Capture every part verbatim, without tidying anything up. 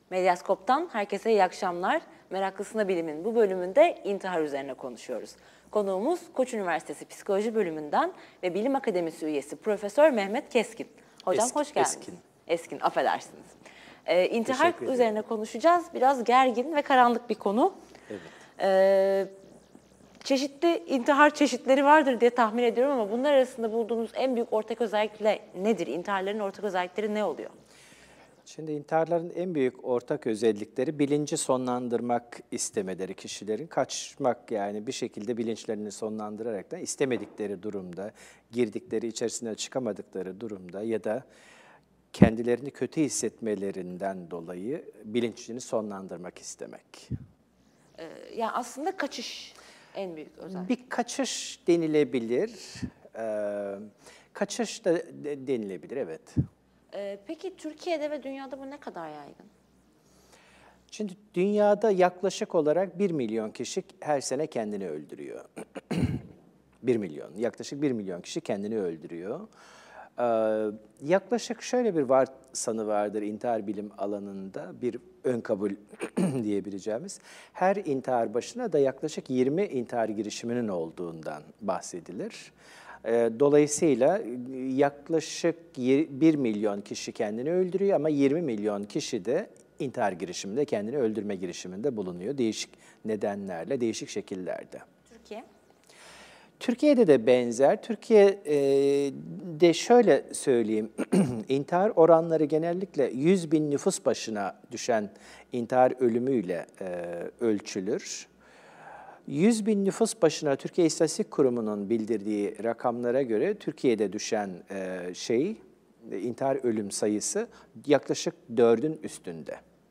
Medyaskop'tan herkese iyi akşamlar. Meraklısına Bilim'in bu bölümünde intihar üzerine konuşuyoruz. Konuğumuz Koç Üniversitesi Psikoloji Bölümünden ve Bilim Akademisi üyesi Profesör Mehmet Keskin. Hocam Eskin, hoş geldiniz. Eskin. Eskin, affedersiniz. Ee, intihar üzerine konuşacağız. Biraz gergin ve karanlık bir konu. Evet. Ee, çeşitli intihar çeşitleri vardır diye tahmin ediyorum ama bunlar arasında bulduğunuz en büyük ortak özellikle nedir? İntiharların ortak özellikleri ne oluyor? Şimdi intiharların en büyük ortak özellikleri bilinci sonlandırmak istemeleri kişilerin. Kaçmak, yani bir şekilde bilinçlerini sonlandırarak da istemedikleri durumda, girdikleri, içerisine çıkamadıkları durumda ya da kendilerini kötü hissetmelerinden dolayı bilinçlerini sonlandırmak istemek. Ee, yani aslında kaçış en büyük özellik. Bir kaçış denilebilir. Ee, kaçış da denilebilir, evet. Ee, peki Türkiye'de ve dünyada bu ne kadar yaygın? Şimdi dünyada yaklaşık olarak bir milyon kişi her sene kendini öldürüyor. bir milyon, yaklaşık bir milyon kişi kendini öldürüyor. Ee, yaklaşık şöyle bir varsanı vardır intihar bilim alanında, bir ön kabul diyebileceğimiz. Her intihar başına da yaklaşık yirmi intihar girişiminin olduğundan bahsedilir. Dolayısıyla yaklaşık bir milyon kişi kendini öldürüyor ama yirmi milyon kişi de intihar girişiminde, kendini öldürme girişiminde bulunuyor. Değişik nedenlerle, değişik şekillerde. Türkiye? Türkiye'de de benzer. Türkiye'de şöyle söyleyeyim, intihar oranları genellikle yüz bin nüfus başına düşen intihar ölümüyle ölçülür. yüz bin nüfus başına Türkiye İstatistik Kurumu'nun bildirdiği rakamlara göre Türkiye'de düşen e, şey, intihar ölüm sayısı yaklaşık dördün üstünde.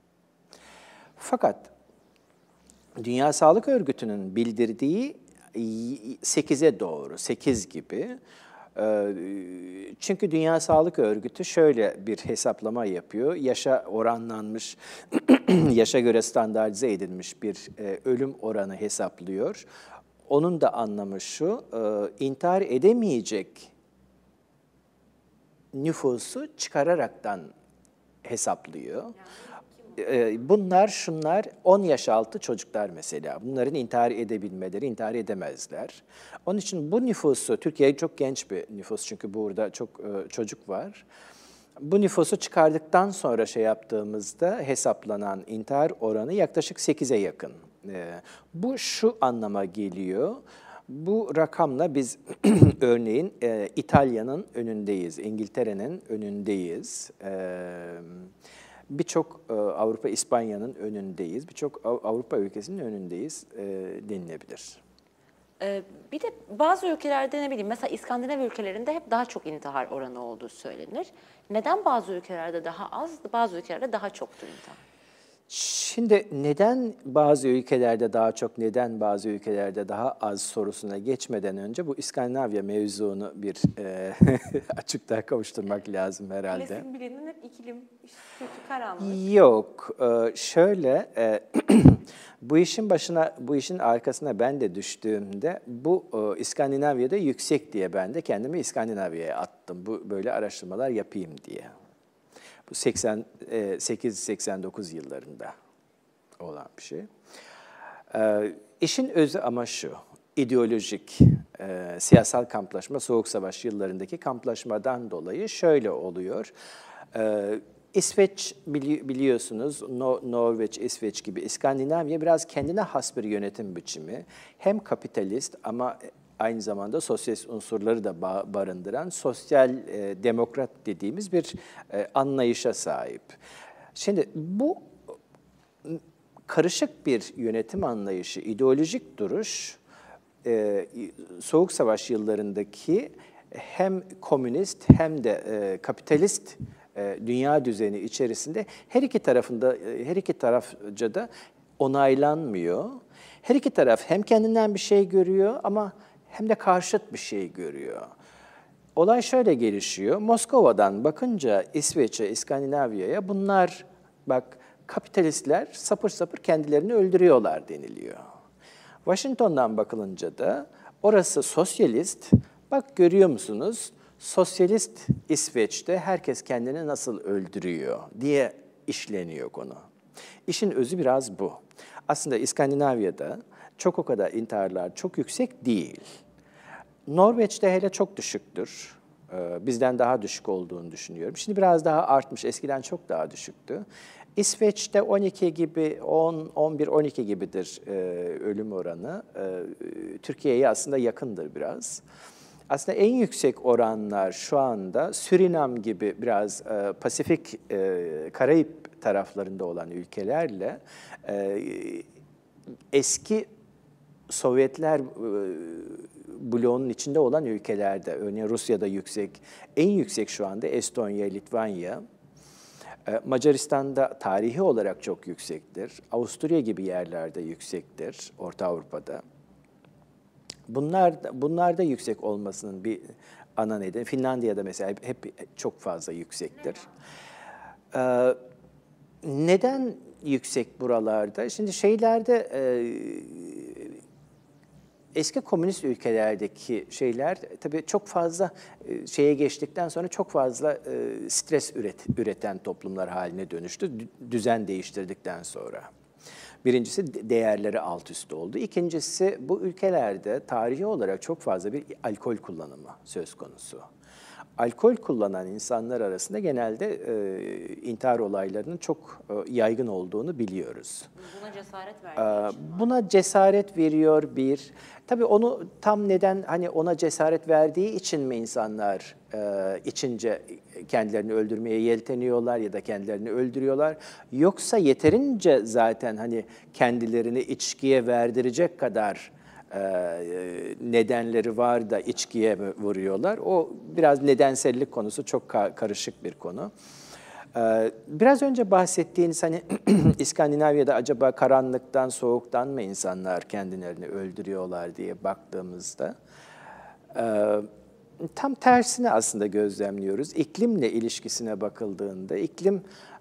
Fakat Dünya Sağlık Örgütü'nün bildirdiği sekize doğru, sekiz gibi. Çünkü Dünya Sağlık Örgütü şöyle bir hesaplama yapıyor. Yaşa oranlanmış, yaşa göre standartize edilmiş bir ölüm oranı hesaplıyor. Onun da anlamı şu, intihar edemeyecek nüfusu çıkararaktan hesaplıyor. Bunlar şunlar, on yaş altı çocuklar mesela. Bunların intihar edebilmeleri, intihar edemezler. Onun için bu nüfusu, Türkiye çok genç bir nüfus çünkü burada çok çocuk var. Bu nüfusu çıkardıktan sonra şey yaptığımızda hesaplanan intihar oranı yaklaşık sekize yakın. Bu şu anlama geliyor. Bu rakamla biz örneğin İtalya'nın önündeyiz, İngiltere'nin önündeyiz. Birçok Avrupa, İspanya'nın önündeyiz, birçok Avrupa ülkesinin önündeyiz e, denilebilir. Ee, bir de bazı ülkelerde ne bileyim, mesela İskandinav ülkelerinde hep daha çok intihar oranı olduğu söylenir. Neden bazı ülkelerde daha az, bazı ülkelerde daha çoktur intihar? Şimdi neden bazı ülkelerde daha çok, neden bazı ülkelerde daha az sorusuna geçmeden önce bu İskandinavya mevzunu bir e, açıklığa kavuşturmak lazım herhalde. Klasik bilinen hep iklim, kötü, karanlık. Yok, e, şöyle e, bu işin başına, bu işin arkasına ben de düştüğümde bu e, İskandinavya'da yüksek diye ben de kendimi İskandinavya'ya attım. Bu böyle araştırmalar yapayım diye. Bu seksen sekiz seksen dokuz yıllarında olan bir şey. Ee, işin özü ama şu, ideolojik, e, siyasal kamplaşma, Soğuk Savaş yıllarındaki kamplaşmadan dolayı şöyle oluyor. Ee, İsveç bili biliyorsunuz, no Norveç, İsveç gibi İskandinavya biraz kendine has bir yönetim biçimi. Hem kapitalist ama aynı zamanda sosyalist unsurları da barındıran sosyal e, demokrat dediğimiz bir e, anlayışa sahip. Şimdi bu karışık bir yönetim anlayışı, ideolojik duruş, e, Soğuk Savaş yıllarındaki hem komünist hem de e, kapitalist e, dünya düzeni içerisinde her iki tarafında, her iki tarafca da onaylanmıyor. Her iki taraf hem kendinden bir şey görüyor ama hem de karşıt bir şey görüyor. Olay şöyle gelişiyor. Moskova'dan bakınca İsveç'e, İskandinavya'ya bunlar bak kapitalistler sapır sapır kendilerini öldürüyorlar deniliyor. Washington'dan bakılınca da orası sosyalist. Bak görüyor musunuz? Sosyalist İsveç'te herkes kendini nasıl öldürüyor diye işleniyor konu. İşin özü biraz bu. Aslında İskandinavya'da çok o kadar intiharlar çok yüksek değil. Norveç'te hele çok düşüktür. Bizden daha düşük olduğunu düşünüyorum. Şimdi biraz daha artmış, eskiden çok daha düşüktü. İsveç'te on iki gibi, on, on bir, on iki gibidir e, ölüm oranı. E, Türkiye'ye aslında yakındır biraz. Aslında en yüksek oranlar şu anda Surinam gibi biraz e, Pasifik, e, Karayip taraflarında olan ülkelerle e, eski Sovyetler e, bloğunun içinde olan ülkelerde, örneğin Rusya'da yüksek, en yüksek şu anda Estonya, Litvanya. Macaristan'da tarihi olarak çok yüksektir. Avusturya gibi yerlerde yüksektir, Orta Avrupa'da. Bunlar, bunlarda yüksek olmasının bir ana nedeni, Finlandiya'da mesela hep, hep çok fazla yüksektir. Ee, neden yüksek buralarda? Şimdi şeylerde, e, eski komünist ülkelerdeki şeyler tabii çok fazla e, şeye geçtikten sonra çok fazla e, stres üret, üreten toplumlar haline dönüştü, düzen değiştirdikten sonra. Birincisi değerleri alt üst oldu. İkincisi bu ülkelerde tarihi olarak çok fazla bir alkol kullanımı söz konusu. Alkol kullanan insanlar arasında genelde e, intihar olaylarının çok e, yaygın olduğunu biliyoruz. Buna cesaret verdiği için mi? Buna cesaret veriyor bir. Tabii onu tam neden hani ona cesaret verdiği için mi insanlar e, içince kendilerini öldürmeye yelteniyorlar ya da kendilerini öldürüyorlar? Yoksa yeterince zaten hani kendilerini içkiye verdirecek kadar e, nedenleri var da içkiye mi vuruyorlar? O biraz nedensellik konusu çok ka karışık bir konu. Biraz önce bahsettiğiniz hani İskandinavya'da acaba karanlıktan, soğuktan mı insanlar kendilerini öldürüyorlar diye baktığımızda tam tersini aslında gözlemliyoruz. İklimle ilişkisine bakıldığında iklim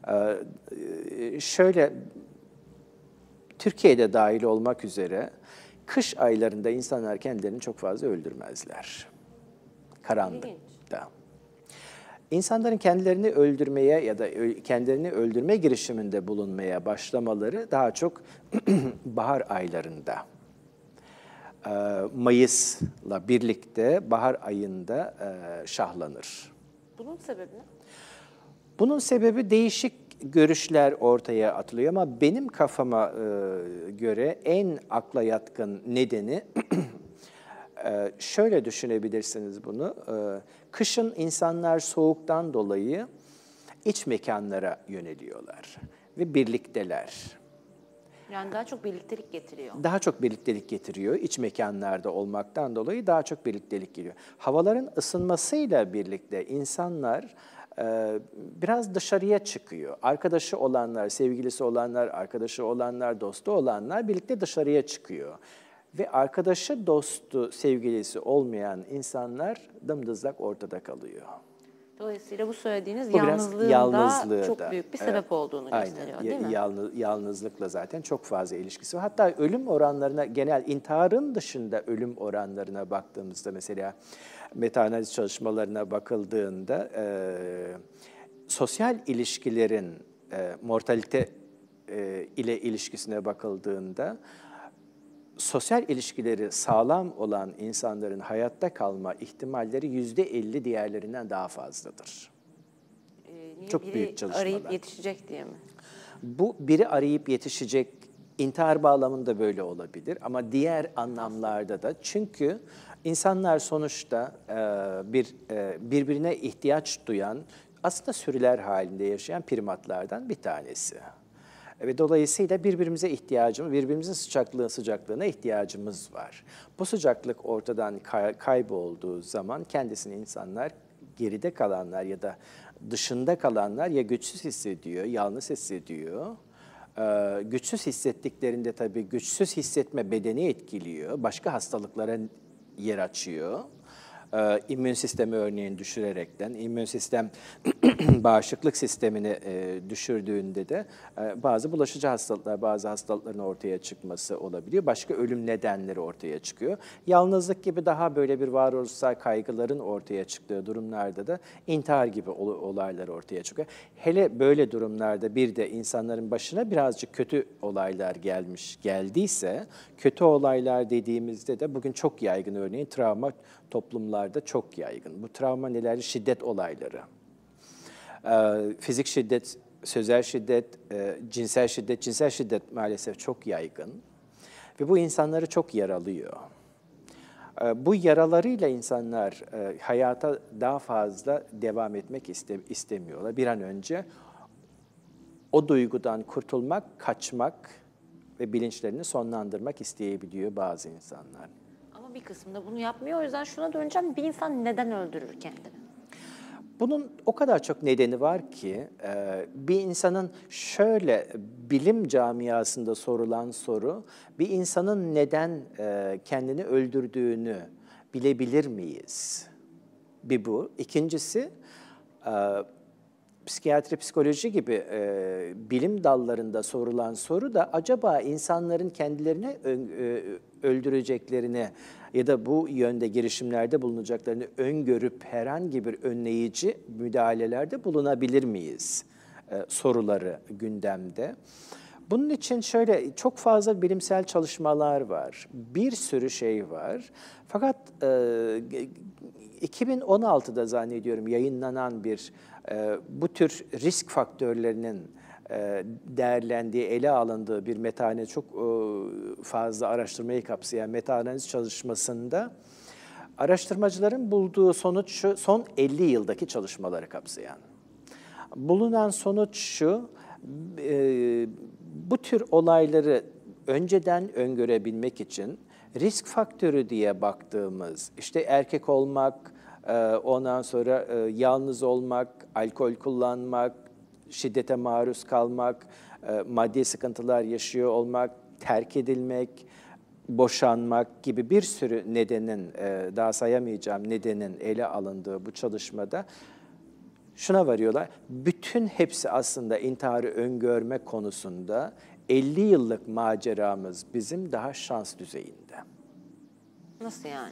şöyle Türkiye'de dahil olmak üzere kış aylarında insanlar kendilerini çok fazla öldürmezler. Karanlıkta. İnsanların kendilerini öldürmeye ya da kendilerini öldürme girişiminde bulunmaya başlamaları daha çok bahar aylarında. Mayıs'la birlikte bahar ayında şahlanır. Bunun sebebi ne? Bunun sebebi değişik görüşler ortaya atılıyor ama benim kafama göre en akla yatkın nedeni şöyle düşünebilirsiniz bunu. Kışın insanlar soğuktan dolayı iç mekanlara yöneliyorlar ve birlikteler. Yani daha çok birliktelik getiriyor. Daha çok birliktelik getiriyor. İç mekanlarda olmaktan dolayı daha çok birliktelik geliyor. Havaların ısınmasıyla birlikte insanlar e, biraz dışarıya çıkıyor. Arkadaşı olanlar, sevgilisi olanlar, arkadaşı olanlar, dostu olanlar birlikte dışarıya çıkıyor. Ve arkadaşı, dostu, sevgilisi olmayan insanlar dımdızlak ortada kalıyor. Dolayısıyla bu söylediğiniz bu yalnızlığın yalnızlığı da çok da, büyük bir evet, sebep olduğunu aynen, gösteriyor değil mi? Yalnız, yalnızlıkla zaten çok fazla ilişkisi var. Hatta ölüm oranlarına, genel intiharın dışında ölüm oranlarına baktığımızda mesela metaanaliz çalışmalarına bakıldığında e, sosyal ilişkilerin e, mortalite e, ile ilişkisine bakıldığında sosyal ilişkileri sağlam olan insanların hayatta kalma ihtimalleri yüzde elli diğerlerinden daha fazladır. Ee, niye? Çok Biri büyük çalışmalar. arayıp yetişecek diye mi? Bu biri arayıp yetişecek, intihar bağlamında böyle olabilir ama diğer anlamlarda da çünkü insanlar sonuçta bir birbirine ihtiyaç duyan, aslında sürüler halinde yaşayan primatlardan bir tanesi. Ve dolayısıyla birbirimize ihtiyacımız, birbirimizin sıcaklığı, sıcaklığına ihtiyacımız var. Bu sıcaklık ortadan kay kaybolduğu zaman kendisini insanlar, geride kalanlar ya da dışında kalanlar ya güçsüz hissediyor, yalnız hissediyor. Ee, güçsüz hissettiklerinde tabii güçsüz hissetme bedeni etkiliyor, başka hastalıklara yer açıyor. Ee, immün sistemi örneğin düşürerekten, immün sistem bağışıklık sistemini e, düşürdüğünde de e, bazı bulaşıcı hastalıklar, bazı hastalıkların ortaya çıkması olabiliyor. Başka ölüm nedenleri ortaya çıkıyor. Yalnızlık gibi daha böyle bir varoluşsal kaygıların ortaya çıktığı durumlarda da intihar gibi ol- olaylar ortaya çıkıyor. Hele böyle durumlarda bir de insanların başına birazcık kötü olaylar gelmiş, geldiyse, kötü olaylar dediğimizde de bugün çok yaygın, örneğin travma toplumlarda çok yaygın. Bu travma neler? Şiddet olayları. Fizik şiddet, sözel şiddet, cinsel şiddet, cinsel şiddet maalesef çok yaygın ve bu insanları çok yaralıyor. Bu yaralarıyla insanlar hayata daha fazla devam etmek istemiyorlar. Bir an önce o duygudan kurtulmak, kaçmak ve bilinçlerini sonlandırmak isteyebiliyor bazı insanlar. Ama bir kısmında bunu yapmıyor. O yüzden şuna döneceğim. Bir insan neden öldürür kendini? Bunun o kadar çok nedeni var ki bir insanın şöyle bilim camiasında sorulan soru, bir insanın neden kendini öldürdüğünü bilebilir miyiz? Bir bu. İkincisi, psikiyatri, psikoloji gibi bilim dallarında sorulan soru da acaba insanların kendilerini öldüreceklerini ya da bu yönde girişimlerde bulunacaklarını öngörüp herhangi bir önleyici müdahalelerde bulunabilir miyiz e, soruları gündemde. Bunun için şöyle çok fazla bilimsel çalışmalar var, bir sürü şey var. Fakat e, iki bin on altıda zannediyorum yayınlanan bir e, bu tür risk faktörlerinin değerlendiği, ele alındığı bir meta-analiz, çok fazla araştırmayı kapsayan meta-analiz çalışmasında araştırmacıların bulduğu sonuç şu, son elli yıldaki çalışmaları kapsayan. Bulunan sonuç şu, bu tür olayları önceden öngörebilmek için risk faktörü diye baktığımız, işte erkek olmak, ondan sonra yalnız olmak, alkol kullanmak, şiddete maruz kalmak, maddi sıkıntılar yaşıyor olmak, terk edilmek, boşanmak gibi bir sürü nedenin, daha sayamayacağım nedenin ele alındığı bu çalışmada şuna varıyorlar. Bütün hepsi aslında intiharı öngörme konusunda elli yıllık maceramız bizim daha şans düzeyinde. Nasıl yani?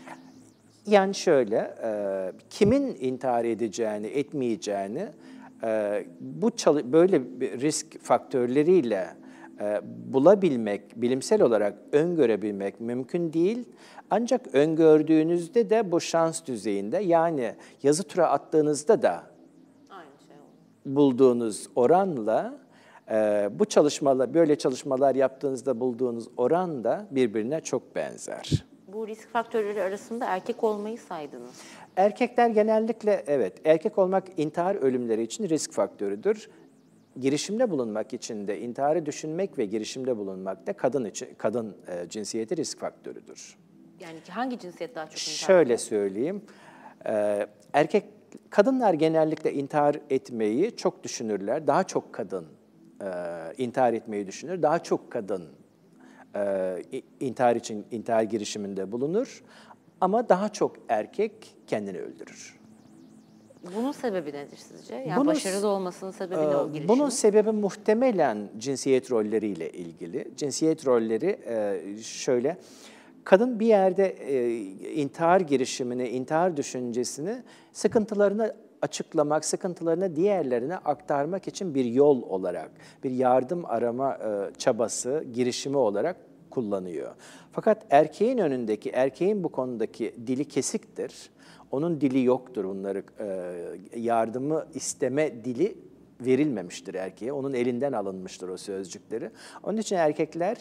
Yani şöyle, kimin intihar edeceğini, etmeyeceğini, bu böyle bir risk faktörleriyle bulabilmek, bilimsel olarak öngörebilmek mümkün değil. Ancak öngördüğünüzde de bu şans düzeyinde, yani yazı tura attığınızda da aynı şey bulduğunuz oranla bu çalışmalar, böyle çalışmalar yaptığınızda bulduğunuz oran da birbirine çok benzer. Bu risk faktörleri arasında erkek olmayı saydınız. Erkekler genellikle, evet, erkek olmak intihar ölümleri için risk faktörüdür. Girişimde bulunmak için de, intiharı düşünmek ve girişimde bulunmak da kadın için, kadın e, cinsiyeti risk faktörüdür. Yani hangi cinsiyet daha çok intihar ediyor? Şöyle söyleyeyim, e, erkek, kadınlar genellikle intihar etmeyi çok düşünürler. Daha çok kadın e, intihar etmeyi düşünür. Daha çok kadın e, intihar için, intihar girişiminde bulunur. Ama daha çok erkek kendini öldürür. Bunun sebebi nedir sizce? Yani bunun, başarılı olmasının sebebi ne o girişimin? Bunun sebebi muhtemelen cinsiyet rolleriyle ilgili. Cinsiyet rolleri şöyle, kadın bir yerde intihar girişimini, intihar düşüncesini, sıkıntılarını açıklamak, sıkıntılarını diğerlerine aktarmak için bir yol olarak, bir yardım arama çabası, girişimi olarak kullanıyor. Fakat erkeğin önündeki, erkeğin bu konudaki dili kesiktir. Onun dili yoktur, bunları yardımı isteme dili verilmemiştir erkeğe. Onun elinden alınmıştır o sözcükleri. Onun için erkekler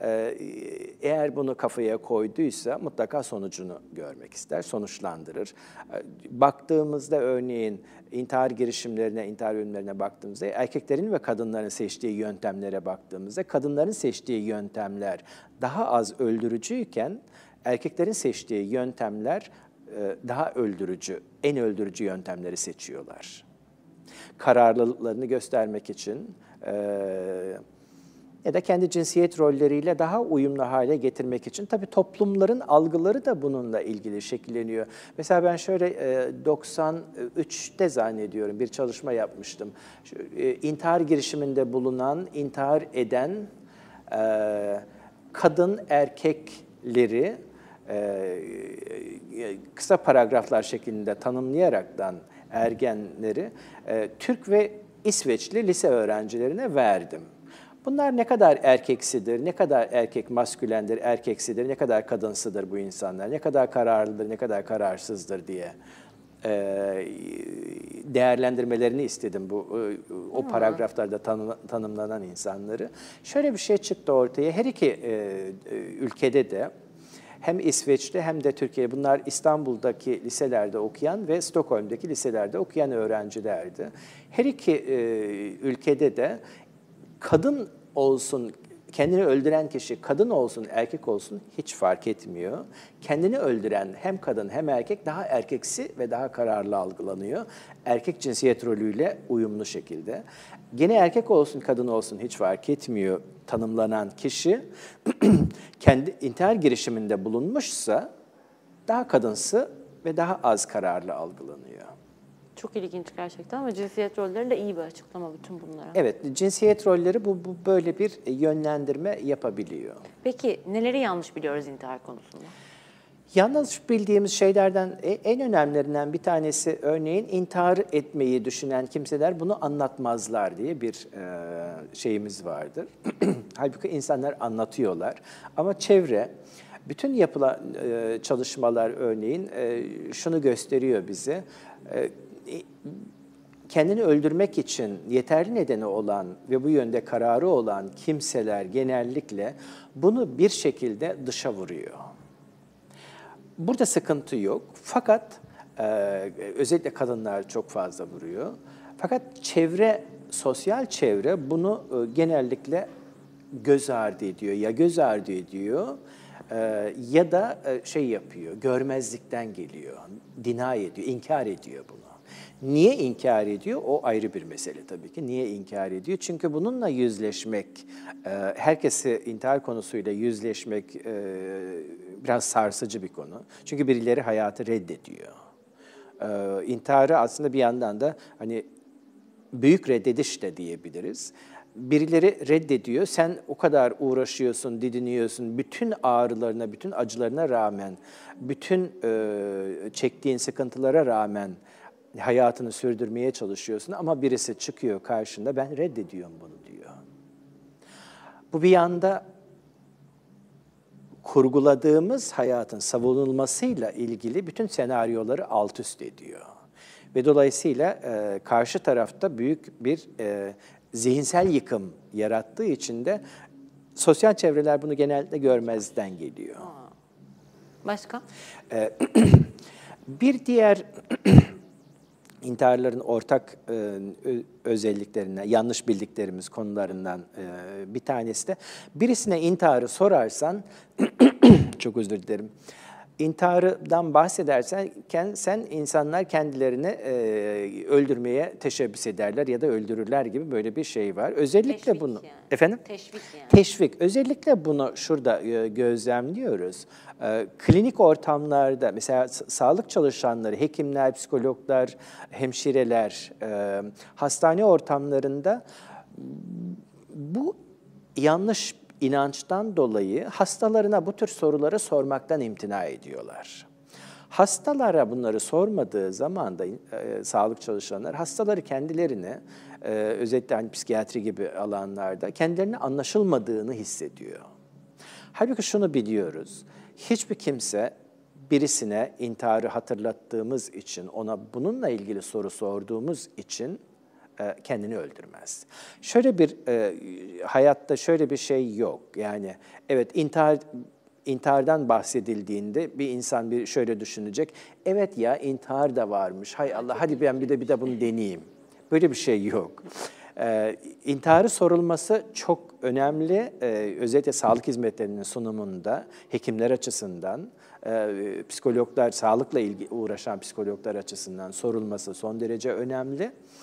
eğer bunu kafaya koyduysa mutlaka sonucunu görmek ister, sonuçlandırır. Baktığımızda örneğin intihar girişimlerine, intihar ölümlerine baktığımızda, erkeklerin ve kadınların seçtiği yöntemlere baktığımızda, kadınların seçtiği yöntemler daha az öldürücüyken, erkeklerin seçtiği yöntemler daha öldürücü, en öldürücü yöntemleri seçiyorlar. Kararlılıklarını göstermek için, ya da kendi cinsiyet rolleriyle daha uyumlu hale getirmek için. Tabii toplumların algıları da bununla ilgili şekilleniyor. Mesela ben şöyle e, doksan üçte zannediyorum bir çalışma yapmıştım. Şu, e, intihar girişiminde bulunan, intihar eden e, kadın erkekleri e, kısa paragraflar şeklinde tanımlayaraktan ergenleri e, Türk ve İsveçli lise öğrencilerine verdim. Bunlar ne kadar erkeksidir, ne kadar erkek maskülendir, erkeksidir, ne kadar kadınsıdır bu insanlar, ne kadar kararlıdır, ne kadar kararsızdır diye e, değerlendirmelerini istedim bu o paragraflarda tanı, tanımlanan insanları. Şöyle bir şey çıktı ortaya, her iki e, ülkede de hem İsveç'te hem de Türkiye'de bunlar İstanbul'daki liselerde okuyan ve Stockholm'daki liselerde okuyan öğrencilerdi. Her iki e, ülkede de kadın olsun, kendini öldüren kişi kadın olsun, erkek olsun hiç fark etmiyor. Kendini öldüren hem kadın hem erkek daha erkeksi ve daha kararlı algılanıyor. Erkek cinsiyet rolüyle uyumlu şekilde. Gene erkek olsun, kadın olsun hiç fark etmiyor tanımlanan kişi kendi intihar girişiminde bulunmuşsa daha kadınsı ve daha az kararlı algılanıyor. Çok ilginç gerçekten ama cinsiyet rolleri de iyi bir açıklama bütün bunlara. Evet, cinsiyet rolleri bu, bu böyle bir yönlendirme yapabiliyor. Peki neleri yanlış biliyoruz intihar konusunda? Yanlış bildiğimiz şeylerden en önemlilerinden bir tanesi örneğin intihar etmeyi düşünen kimseler bunu anlatmazlar diye bir şeyimiz vardır. Halbuki insanlar anlatıyorlar ama çevre, bütün yapılan çalışmalar örneğin şunu gösteriyor bize. Kendini öldürmek için yeterli nedeni olan ve bu yönde kararı olan kimseler genellikle bunu bir şekilde dışa vuruyor. Burada sıkıntı yok. Fakat e, özellikle kadınlar çok fazla vuruyor. Fakat çevre, sosyal çevre bunu e, genellikle göz ardı ediyor. Ya göz ardı ediyor e, ya da e, şey yapıyor, görmezlikten geliyor, deny ediyor, inkar ediyor bunu. Niye inkar ediyor? O ayrı bir mesele tabii ki. Niye inkar ediyor? Çünkü bununla yüzleşmek, herkesi intihar konusuyla yüzleşmek biraz sarsıcı bir konu. Çünkü birileri hayatı reddediyor. İntiharı aslında bir yandan da hani büyük reddediş de diyebiliriz. Birileri reddediyor, sen o kadar uğraşıyorsun, didiniyorsun, bütün ağrılarına, bütün acılarına rağmen, bütün çektiğin sıkıntılara rağmen hayatını sürdürmeye çalışıyorsun ama birisi çıkıyor karşında, ben reddediyorum bunu diyor. Bu bir yanda kurguladığımız hayatın savunulmasıyla ilgili bütün senaryoları alt üst ediyor. Ve dolayısıyla e, karşı tarafta büyük bir e, zihinsel yıkım yarattığı için de sosyal çevreler bunu genellikle görmezden geliyor. Başka? E, bir diğer intiharların ortak e, özelliklerinden, yanlış bildiklerimiz konularından e, bir tanesi de birisine intiharı sorarsan, çok özür dilerim, intihardan bahsedersen sen insanlar kendilerini e, öldürmeye teşebbüs ederler ya da öldürürler gibi böyle bir şey var. Özellikle Teşvik bunu, yani. efendim? Teşvik yani. Teşvik. Özellikle bunu şurada e, gözlemliyoruz. E, klinik ortamlarda mesela sağlık çalışanları, hekimler, psikologlar, hemşireler, e, hastane ortamlarında bu yanlış inançtan dolayı hastalarına bu tür soruları sormaktan imtina ediyorlar. Hastalara bunları sormadığı zaman da e, sağlık çalışanlar hastaları kendilerine e, özellikle hani psikiyatri gibi alanlarda kendilerine anlaşılmadığını hissediyor. Halbuki şunu biliyoruz, hiçbir kimse birisine intiharı hatırlattığımız için, ona bununla ilgili soru sorduğumuz için kendini öldürmez. Şöyle bir e, hayatta şöyle bir şey yok. Yani evet intihar intihardan bahsedildiğinde bir insan bir şöyle düşünecek. Evet ya intihar da varmış. Hay Allah hadi ben bir de bir de bunu deneyeyim. Böyle bir şey yok. Ee, intiharı sorulması çok önemli. Ee, özellikle sağlık hizmetlerinin sunumunda hekimler açısından, e, psikologlar, sağlıkla ilgili uğraşan psikologlar açısından sorulması son derece önemli.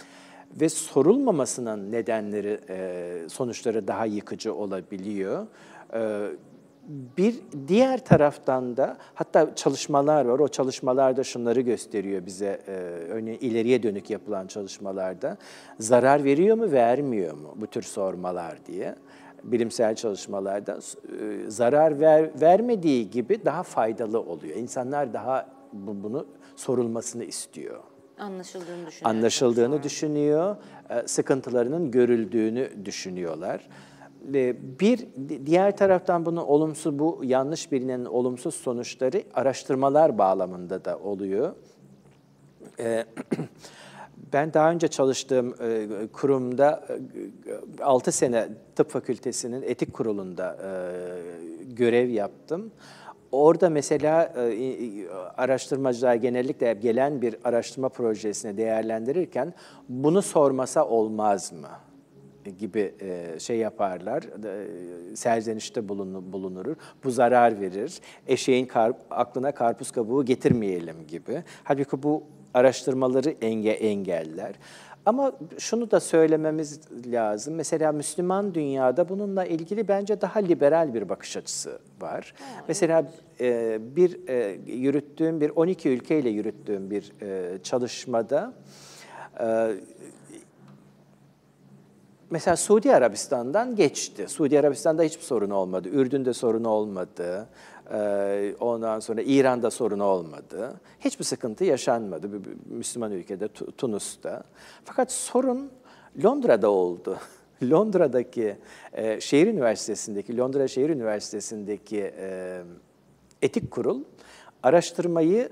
ve sorulmamasının nedenleri, e, sonuçları daha yıkıcı olabiliyor. E, Bir diğer taraftan da hatta çalışmalar var. O çalışmalarda şunları gösteriyor bize. E, örneğin ileriye dönük yapılan çalışmalarda zarar veriyor mu, vermiyor mu bu tür sormalar diye. Bilimsel çalışmalarda e, zarar ver, vermediği gibi daha faydalı oluyor. İnsanlar daha bu, bunu sorulmasını istiyor. Anlaşıldığını düşünüyor. Anlaşıldığını düşünüyor, e, sıkıntılarının görüldüğünü düşünüyorlar. Bir diğer taraftan bunu olumsuz, bu yanlış bilinen olumsuz sonuçları araştırmalar bağlamında da oluyor. Ben daha önce çalıştığım kurumda altı sene tıp fakültesinin etik kurulunda görev yaptım. Orada mesela araştırmacılar genellikle gelen bir araştırma projesini değerlendirirken bunu sormasa olmaz mı gibi şey yaparlar, serzenişte bulunur, bu zarar verir, eşeğin aklına karpuz kabuğu getirmeyelim gibi. Halbuki bu araştırmaları enge engeller. Ama şunu da söylememiz lazım, mesela Müslüman dünyada bununla ilgili bence daha liberal bir bakış açısı var. Ha, mesela evet. bir yürüttüğüm, bir on iki ülkeyle yürüttüğüm bir çalışmada, mesela Suudi Arabistan'dan geçti. Suudi Arabistan'da hiçbir sorun olmadı. Ürdün'de sorun olmadı. Ondan sonra İran'da sorun olmadı. Hiçbir sıkıntı yaşanmadı. Müslüman ülkede, Tunus'ta. Fakat sorun Londra'da oldu. Londra'daki şehir üniversitesindeki, Londra Şehir Üniversitesi'ndeki etik kurul araştırmayı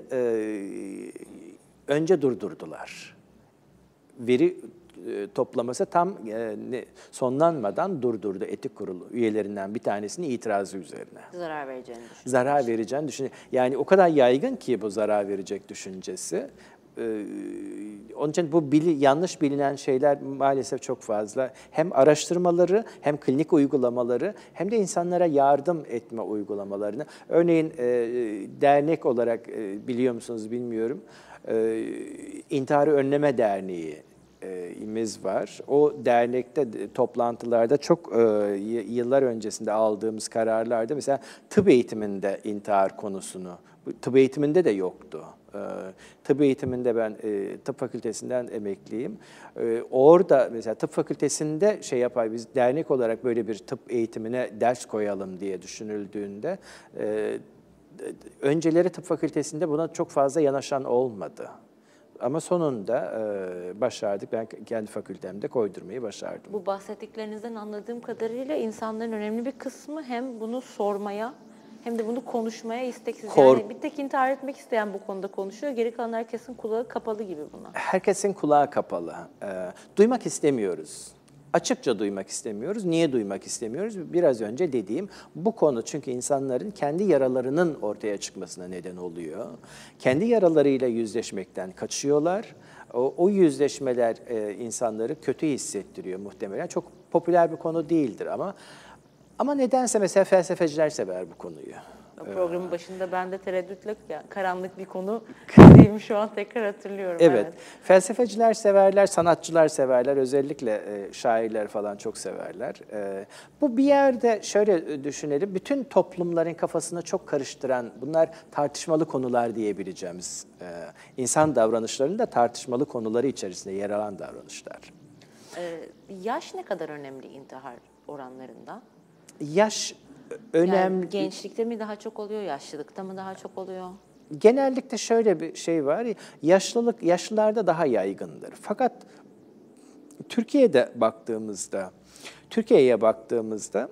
önce durdurdular. Veri toplaması tam sonlanmadan durdurdu etik kurulu üyelerinden bir tanesinin itirazı üzerine. Zarar vereceğini düşünüyor. Zarar vereceğini düşünüyor. Yani o kadar yaygın ki bu zarar verecek düşüncesi. Ee, onun için bu bili, yanlış bilinen şeyler maalesef çok fazla. Hem araştırmaları, hem klinik uygulamaları, hem de insanlara yardım etme uygulamalarını. Örneğin e, dernek olarak e, biliyor musunuz bilmiyorum. E, İntiharı Önleme Derneği imiz var. O dernekte toplantılarda çok yıllar öncesinde aldığımız kararlarda mesela tıp eğitiminde intihar konusunu, tıp eğitiminde de yoktu. Tıp eğitiminde ben tıp fakültesinden emekliyim. Orada mesela tıp fakültesinde şey yapar, biz dernek olarak böyle bir tıp eğitimine ders koyalım diye düşünüldüğünde önceleri tıp fakültesinde buna çok fazla yanaşan olmadı. Ama sonunda e, başardık. Ben kendi fakültemde koydurmayı başardım. Bu bahsettiklerinizden anladığım kadarıyla insanların önemli bir kısmı hem bunu sormaya hem de bunu konuşmaya isteksiz. Kor yani bir tek intihar etmek isteyen bu konuda konuşuyor. Geri kalan herkesin kulağı kapalı gibi buna. Herkesin kulağı kapalı. E, duymak istemiyoruz. Açıkça duymak istemiyoruz. Niye duymak istemiyoruz? Biraz önce dediğim bu konu çünkü insanların kendi yaralarının ortaya çıkmasına neden oluyor. Kendi yaralarıyla yüzleşmekten kaçıyorlar. O, o yüzleşmeler e, insanları kötü hissettiriyor muhtemelen. Çok popüler bir konu değildir ama ama nedense mesela felsefeciler sever bu konuyu. Programın başında ben de tereddütle yani karanlık bir konu dediğimi şu an tekrar hatırlıyorum. Evet. Evet. Felsefeciler severler, sanatçılar severler, özellikle e, şairler falan çok severler. E, bu bir yerde şöyle düşünelim, bütün toplumların kafasını çok karıştıran, bunlar tartışmalı konular diyebileceğimiz, e, insan davranışlarının da tartışmalı konuları içerisinde yer alan davranışlar. E, yaş ne kadar önemli intihar oranlarında? Yaş önemli. Yani gençlikte mi daha çok oluyor, yaşlılıkta mı daha çok oluyor? Genellikle şöyle bir şey var, yaşlılık yaşlılarda daha yaygındır. Fakat Türkiye'de baktığımızda, Türkiye'ye baktığımızda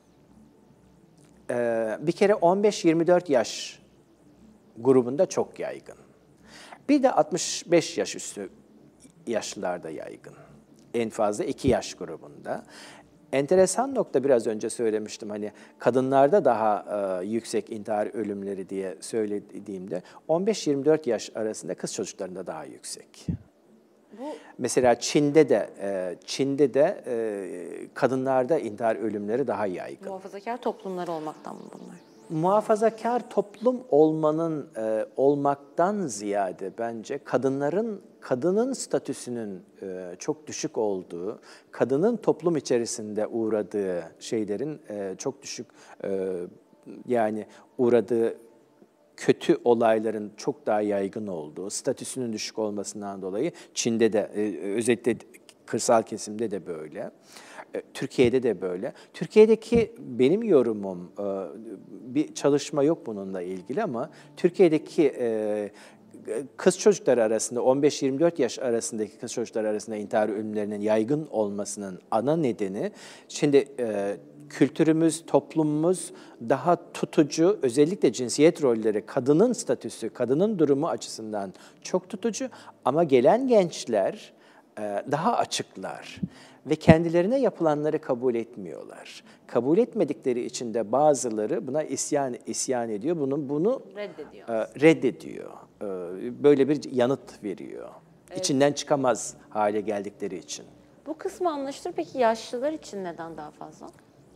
bir kere on beş yirmi dört yaş grubunda çok yaygın. Bir de altmış beş yaş üstü yaşlılarda yaygın. En fazla iki yaş grubunda. Enteresan nokta biraz önce söylemiştim hani kadınlarda daha e, yüksek intihar ölümleri diye söylediğimde on beş yirmi dört yaş arasında kız çocuklarında daha yüksek. Bu... Mesela Çin'de de e, Çin'de de e, kadınlarda intihar ölümleri daha yaygın. Muhafazakar toplumlar olmaktan mı bunlar? muhafazakar toplum olmanın e, olmaktan ziyade bence kadınların kadının statüsünün e, çok düşük olduğu, kadının toplum içerisinde uğradığı şeylerin e, çok düşük e, yani uğradığı kötü olayların çok daha yaygın olduğu, statüsünün düşük olmasından dolayı Çin'de de e, özellikle kırsal kesimde de böyle. Türkiye'de de böyle. Türkiye'deki benim yorumum, bir çalışma yok bununla ilgili ama Türkiye'deki kız çocukları arasında, on beş yirmi dört yaş arasındaki kız çocukları arasında intihar ölümlerinin yaygın olmasının ana nedeni, şimdi kültürümüz, toplumumuz daha tutucu, özellikle cinsiyet rolleri, kadının statüsü, kadının durumu açısından çok tutucu ama gelen gençler daha açıklar. Ve kendilerine yapılanları kabul etmiyorlar. Kabul etmedikleri için de bazıları buna isyan isyan ediyor. Bunu bunu reddediyor. E, reddediyor. E, böyle bir yanıt veriyor. Evet. İçinden çıkamaz hale geldikleri için. Bu kısmı anlaşılır. Peki yaşlılar için neden daha fazla?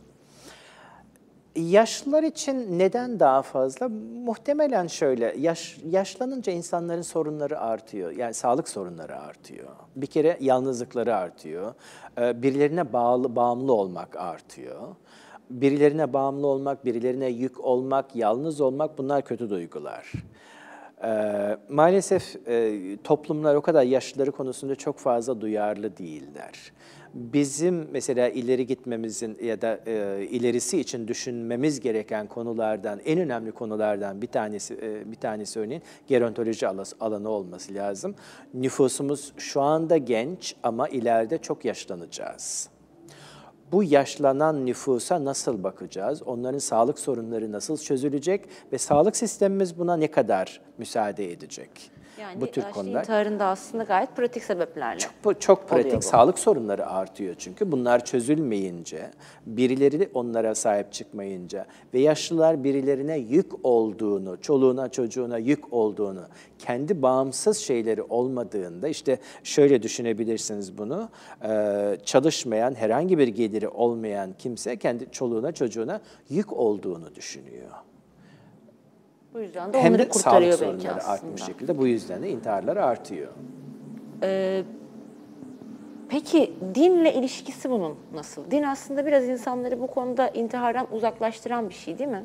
Yaşlılar için neden daha fazla? Muhtemelen şöyle, yaş, yaşlanınca insanların sorunları artıyor. Yani sağlık sorunları artıyor. Bir kere yalnızlıkları artıyor. Birilerine bağlı, bağımlı olmak artıyor. Birilerine bağımlı olmak, birilerine yük olmak, yalnız olmak bunlar kötü duygular. Ee, maalesef e, toplumlar o kadar yaşlıları konusunda çok fazla duyarlı değiller. Bizim mesela ileri gitmemizin ya da e, ilerisi için düşünmemiz gereken konulardan, en önemli konulardan bir tanesi, e, bir tanesi örneğin gerontoloji alanı olması lazım. Nüfusumuz şu anda genç ama ileride çok yaşlanacağız. Bu yaşlanan nüfusa nasıl bakacağız? Onların sağlık sorunları nasıl çözülecek ve sağlık sistemimiz buna ne kadar müsaade edecek? Yani bu tür yaşlı konular intiharında aslında gayet pratik sebeplerle. Çok, çok pratik sağlık sorunları artıyor çünkü bunlar çözülmeyince, birileri onlara sahip çıkmayınca ve yaşlılar birilerine yük olduğunu, çoluğuna çocuğuna yük olduğunu, kendi bağımsız şeyleri olmadığında, işte şöyle düşünebilirsiniz bunu, çalışmayan, herhangi bir geliri olmayan kimse kendi çoluğuna çocuğuna yük olduğunu düşünüyor. Bu yüzden de onları Hem de kurtarıyor sağlık belki sorunları aslında. artmış şekilde, bu yüzden de intiharlar artıyor. Ee, peki dinle ilişkisi bunun nasıl? Din aslında biraz insanları bu konuda intihardan uzaklaştıran bir şey değil mi?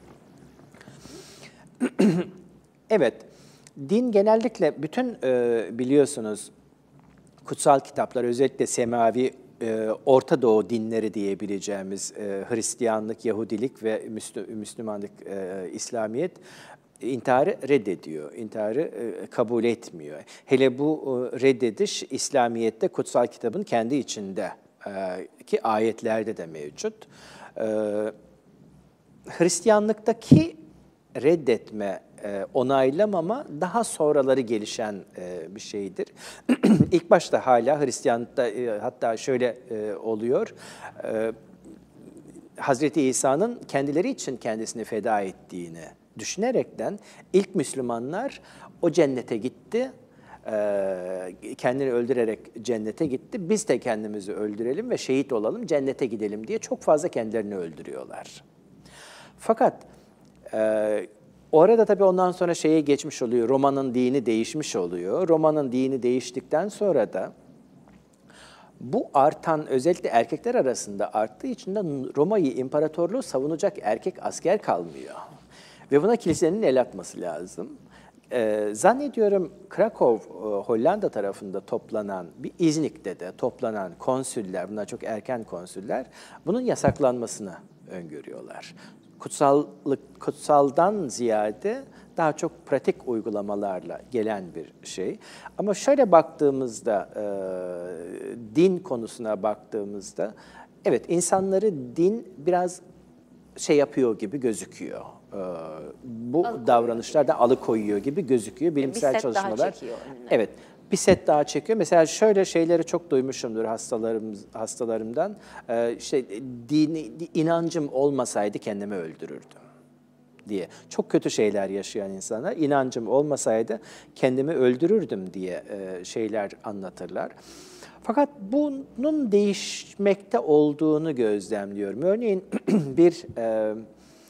Evet, din genellikle bütün e, biliyorsunuz kutsal kitaplar, özellikle semavi e, Orta Doğu dinleri diyebileceğimiz e, Hristiyanlık, Yahudilik ve Müslü, Müslümanlık, e, İslamiyet intiharı reddediyor, intiharı e, kabul etmiyor. Hele bu e, reddediş İslamiyet'te kutsal kitabın kendi içinde e, ki ayetlerde de mevcut. E, Hristiyanlıktaki reddetme, e, onaylamama daha sonraları gelişen e, bir şeydir. İlk başta hala Hristiyanlıkta e, hatta şöyle e, oluyor. E, Hazreti İsa'nın kendileri için kendisini feda ettiğini düşünerekten ilk Müslümanlar o cennete gitti, e, kendini öldürerek cennete gitti. Biz de kendimizi öldürelim ve şehit olalım, cennete gidelim diye çok fazla kendilerini öldürüyorlar. Fakat e, orada tabii ondan sonra şeye geçmiş oluyor, Roma'nın dini değişmiş oluyor. Roma'nın dini değiştikten sonra da bu artan, özellikle erkekler arasında arttığı için de Roma'yı, imparatorluğu savunacak erkek asker kalmıyor. Ve buna kilisenin el atması lazım. Ee, zannediyorum Krakow, Hollanda tarafında toplanan, bir İznik'te de toplanan konsüller, bunlar çok erken konsüller, bunun yasaklanmasını öngörüyorlar. Kutsallık, kutsaldan ziyade daha çok pratik uygulamalarla gelen bir şey. Ama şöyle baktığımızda, e, din konusuna baktığımızda, evet insanları din biraz şey yapıyor gibi gözüküyor. E, bu alıkoyuyor davranışlardan gibi. alıkoyuyor gibi gözüküyor. Bilimsel bir set çalışmalar. Daha çekiyor önüne. Evet. Bir set daha çekiyor. Mesela şöyle şeyleri çok duymuşumdur hastalarım, hastalarımdan. Ee, işte dini, inancım olmasaydı kendimi öldürürdüm diye. Çok kötü şeyler yaşayan insanlar, inancım olmasaydı kendimi öldürürdüm diye e, şeyler anlatırlar. Fakat bunun değişmekte olduğunu gözlemliyorum. Örneğin bir e,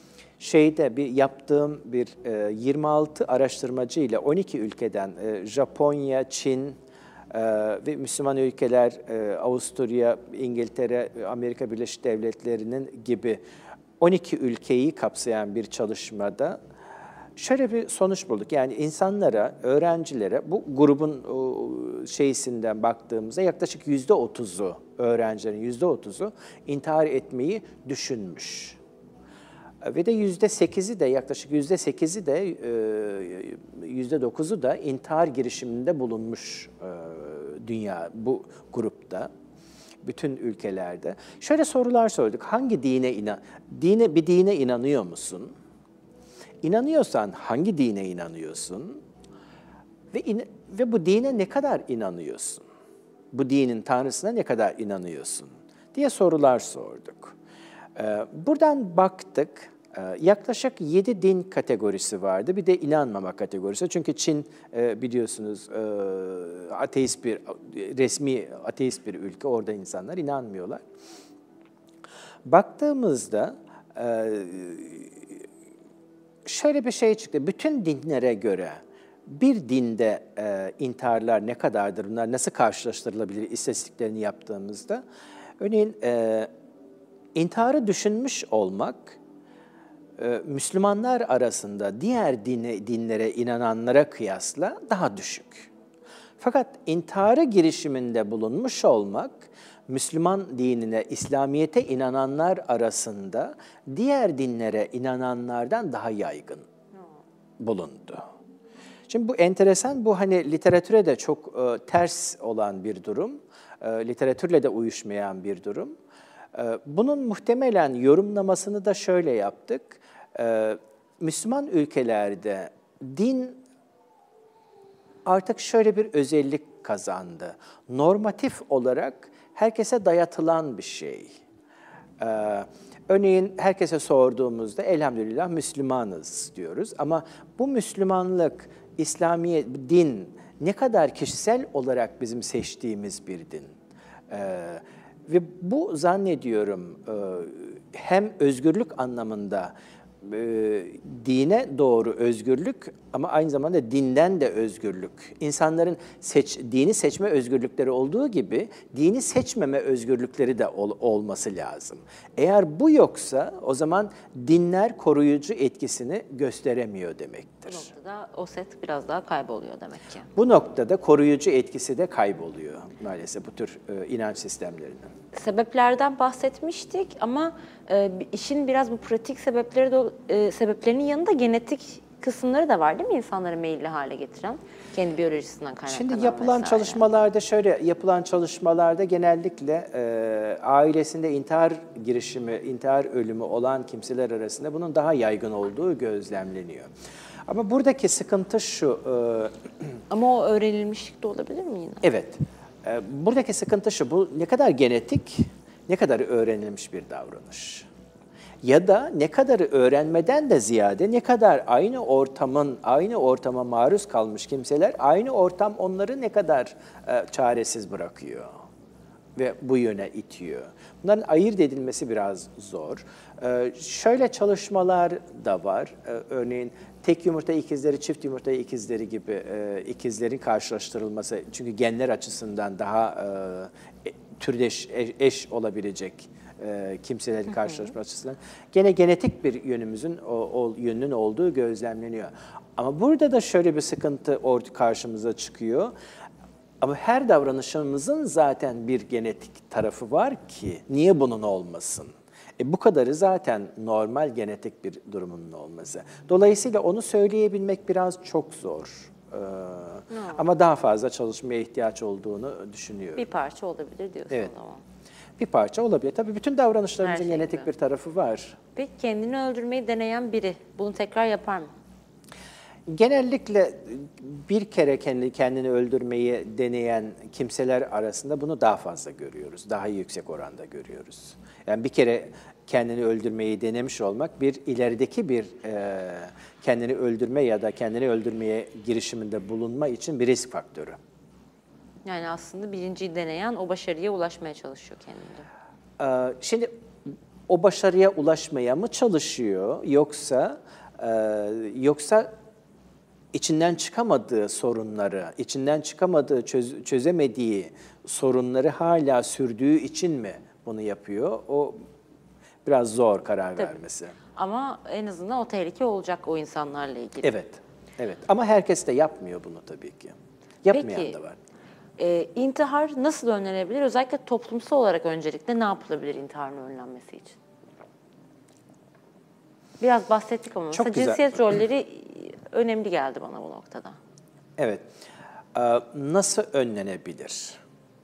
şeyde bir yaptığım bir e, yirmi altı araştırmacı ile on iki ülkeden e, Japonya, Çin e, ve Müslüman ülkeler, e, Avusturya, İngiltere, Amerika Birleşik Devletleri'nin gibi on iki ülkeyi kapsayan bir çalışmada şöyle bir sonuç bulduk. Yani insanlara, öğrencilere bu grubun o, şeysinden baktığımızda yaklaşık yüzde otuzu, öğrencilerin yüzde otuzu intihar etmeyi düşünmüş. Ve de yüzde sekizi de yaklaşık yüzde sekizi de yüzde dokuzu da intihar girişiminde bulunmuş dünya bu grupta. Bütün ülkelerde. Şöyle sorular sorduk. Hangi dine inan? Dine bir dine inanıyor musun? İnanıyorsan hangi dine inanıyorsun? Ve in, ve bu dine ne kadar inanıyorsun? Bu dinin tanrısına ne kadar inanıyorsun? Diye sorular sorduk. Buradan baktık. Yaklaşık yedi din kategorisi vardı. Bir de inanmama kategorisi. Çünkü Çin biliyorsunuz ateist bir, resmi ateist bir ülke. Orada insanlar inanmıyorlar. Baktığımızda şöyle bir şey çıktı. Bütün dinlere göre bir dinde intiharlar ne kadardır? Bunlar nasıl karşılaştırılabilir istatistiklerini yaptığımızda? Örneğin intiharı düşünmüş olmak Müslümanlar arasında diğer dine, dinlere inananlara kıyasla daha düşük. Fakat intihara girişiminde bulunmuş olmak, Müslüman dinine, İslamiyet'e inananlar arasında diğer dinlere inananlardan daha yaygın bulundu. Şimdi bu enteresan, bu hani literatüre de çok e, ters olan bir durum, e, literatürle de uyuşmayan bir durum. E, bunun muhtemelen yorumlamasını da şöyle yaptık. E, Müslüman ülkelerde din artık şöyle bir özellik kazandı. Normatif olarak herkese dayatılan bir şey. Ee, örneğin herkese sorduğumuzda elhamdülillah Müslümanız diyoruz. Ama bu Müslümanlık, İslamiyet, din ne kadar kişisel olarak bizim seçtiğimiz bir din. Ee, ve bu zannediyorum hem özgürlük anlamında E, dine doğru özgürlük ama aynı zamanda dinden de özgürlük. İnsanların seç, dini seçme özgürlükleri olduğu gibi dini seçmeme özgürlükleri de ol, olması lazım. Eğer bu yoksa o zaman dinler koruyucu etkisini gösteremiyor demektir. Bu noktada o set biraz daha kayboluyor demek ki. Bu noktada koruyucu etkisi de kayboluyor maalesef bu tür e, inanç sistemlerinin. Sebeplerden bahsetmiştik ama e, işin biraz bu pratik sebepleri de, e, sebeplerinin yanında genetik kısımları da var değil mi insanları meyilli hale getiren? Kendi biyolojisinden kaynaklanan Şimdi yapılan vesaire. çalışmalarda şöyle, yapılan çalışmalarda genellikle e, ailesinde intihar girişimi, intihar ölümü olan kimseler arasında bunun daha yaygın olduğu gözlemleniyor. Ama buradaki sıkıntı şu. E, Ama o öğrenilmişlik de olabilir mi yine? Evet. E, buradaki sıkıntı şu, bu ne kadar genetik, ne kadar öğrenilmiş bir davranış. Ya da ne kadar öğrenmeden de ziyade ne kadar aynı ortamın, aynı ortama maruz kalmış kimseler, aynı ortam onları ne kadar e, çaresiz bırakıyor ve bu yöne itiyor. Bunların ayırt edilmesi biraz zor. E, şöyle çalışmalar da var. E, örneğin tek yumurta ikizleri, çift yumurta ikizleri gibi e, ikizlerin karşılaştırılması. Çünkü genler açısından daha e, türdeş, eş, eş olabilecek e, kimselerin karşılaşma açısından. Gene genetik bir yönümüzün, o, o yönünün olduğu gözlemleniyor. Ama burada da şöyle bir sıkıntı ortaya karşımıza çıkıyor. Ama her davranışımızın zaten bir genetik tarafı var ki niye bunun olmasın? E bu kadarı zaten normal genetik bir durumunun olması. Dolayısıyla onu söyleyebilmek biraz çok zor. Ee, no. Ama daha fazla çalışmaya ihtiyaç olduğunu düşünüyorum. Bir parça olabilir diyorsun evet. o zaman. Bir parça olabilir. Tabii bütün davranışlarımızın Her genetik şeyde. bir tarafı var. Peki kendini öldürmeyi deneyen biri bunu tekrar yapar mı? Genellikle bir kere kendi kendini öldürmeyi deneyen kimseler arasında bunu daha fazla görüyoruz. Daha yüksek oranda görüyoruz. Yani bir kere kendini öldürmeyi denemiş olmak bir ilerideki bir e, kendini öldürme ya da kendini öldürmeye girişiminde bulunma için bir risk faktörü. Yani aslında birinciyi deneyen o başarıya ulaşmaya çalışıyor kendinde. Ee, şimdi o başarıya ulaşmaya mı çalışıyor yoksa e, yoksa içinden çıkamadığı sorunları, içinden çıkamadığı, çöz, çözemediği sorunları hala sürdüğü için mi bunu yapıyor? O biraz zor karar Tabii. vermesi. Ama en azından o tehlike olacak o insanlarla ilgili. Evet, evet. Ama herkes de yapmıyor bunu tabii ki. Yapmayan Peki, da var. E, intihar nasıl önlenebilir? Özellikle toplumsal olarak öncelikle ne yapılabilir intiharın önlenmesi için? Biraz bahsettik ama Çok mesela güzel. cinsiyet rolleri önemli geldi bana bu noktada. Evet. Ee, Nasıl önlenebilir?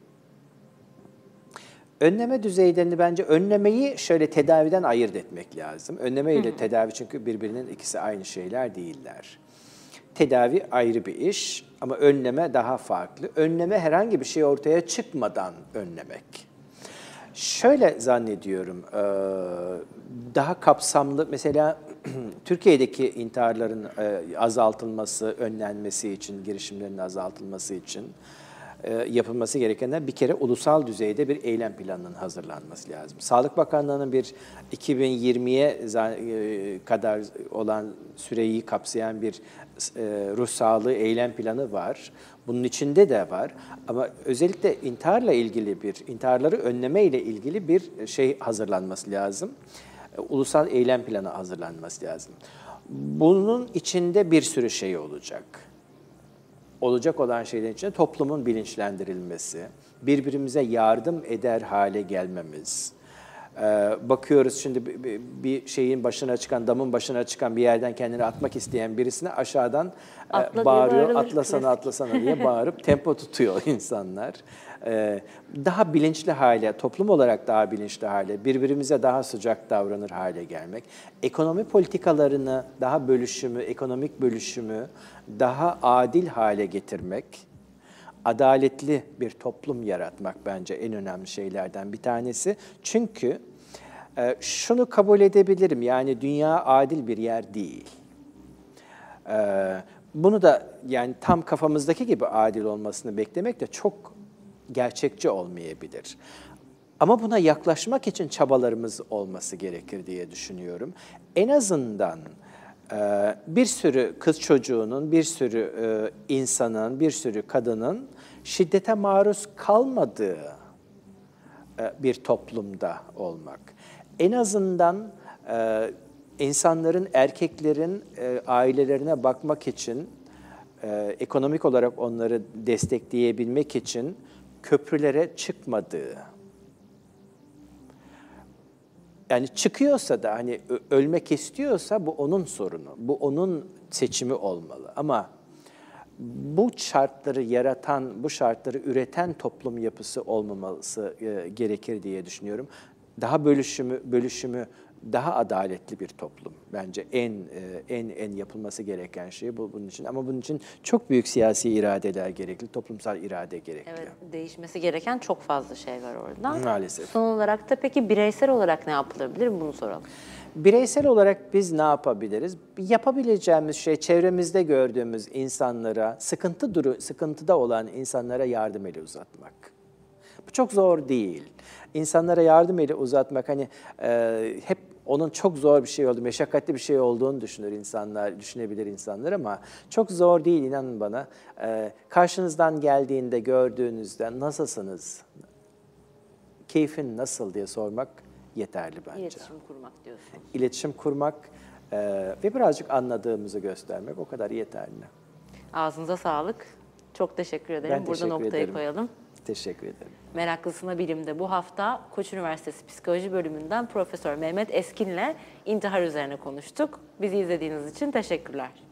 Önleme düzeylerini bence önlemeyi şöyle tedaviden ayırt etmek lazım. Önleme ile tedavi çünkü birbirinin ikisi aynı şeyler değiller. Tedavi ayrı bir iş ama önleme daha farklı. Önleme herhangi bir şey ortaya çıkmadan önlemek. Şöyle zannediyorum, daha kapsamlı mesela Türkiye'deki intiharların azaltılması, önlenmesi için, girişimlerin azaltılması için yapılması gerekenler bir kere ulusal düzeyde bir eylem planının hazırlanması lazım. Sağlık Bakanlığı'nın bir iki bin yirmiye kadar olan süreyi kapsayan bir ruh sağlığı eylem planı var. Bunun içinde de var ama özellikle intiharla ilgili bir, intiharları önleme ile ilgili bir şey hazırlanması lazım. Ulusal eylem planı hazırlanması lazım. Bunun içinde bir sürü şey olacak. Olacak olan şeylerin içinde toplumun bilinçlendirilmesi, birbirimize yardım eder hale gelmemiz. Ee, bakıyoruz şimdi bir şeyin başına çıkan, damın başına çıkan bir yerden kendini atmak isteyen birisine aşağıdan Atla e, bağırıyor, bağırılır, atlasana klasik. atlasana diye bağırıp tempo tutuyor insanlar. Ee, daha bilinçli hale, toplum olarak daha bilinçli hale, birbirimize daha sıcak davranır hale gelmek, ekonomi politikalarını daha bölüşümü, ekonomik bölüşümü daha adil hale getirmek, adaletli bir toplum yaratmak bence en önemli şeylerden bir tanesi. Çünkü e, şunu kabul edebilirim, yani dünya adil bir yer değil. E, bunu da yani tam kafamızdaki gibi adil olmasını beklemek de çok gerçekçi olmayabilir. Ama buna yaklaşmak için çabalarımız olması gerekir diye düşünüyorum. En azından e, bir sürü kız çocuğunun, bir sürü e, insanın, bir sürü kadının şiddete maruz kalmadığı e, bir toplumda olmak. En azından e, insanların, erkeklerin e, ailelerine bakmak için, e, ekonomik olarak onları destekleyebilmek için köprülere çıkmadığı, yani çıkıyorsa da hani ölmek istiyorsa bu onun sorunu, bu onun seçimi olmalı. Ama bu şartları yaratan, bu şartları üreten toplum yapısı olmaması e, gerekir diye düşünüyorum. Daha bölüşümü, bölüşümü daha adaletli bir toplum bence en e, en en yapılması gereken şey bu bunun için. Ama bunun için çok büyük siyasi iradeler gerekli, toplumsal irade gerekli. Evet, değişmesi gereken çok fazla şey var orada. Maalesef. Son olarak da peki bireysel olarak ne yapılabilir? Bunu soralım. Bireysel olarak biz ne yapabiliriz? Yapabileceğimiz şey çevremizde gördüğümüz insanlara, sıkıntı duru, sıkıntıda olan insanlara yardım eli uzatmak. Bu çok zor değil. İnsanlara yardım eli uzatmak hani e, hep onun çok zor bir şey olduğu, meşakkatli bir şey olduğunu düşünür insanlar, düşünebilir insanlar ama çok zor değil, inanın bana. E, karşınızdan geldiğinde, gördüğünüzde nasılsınız, keyfin nasıl diye sormak yeterli bence. İletişim kurmak diyorsun. İletişim kurmak e, ve birazcık anladığımızı göstermek o kadar yeterli. Ağzınıza sağlık. Çok teşekkür ederim. Ben Burada teşekkür noktayı ederim. koyalım. Teşekkür ederim. Meraklısına Bilim'de bu hafta Koç Üniversitesi Psikoloji Bölümünden Profesör Mehmet Eskin'le intihar üzerine konuştuk. Bizi izlediğiniz için teşekkürler.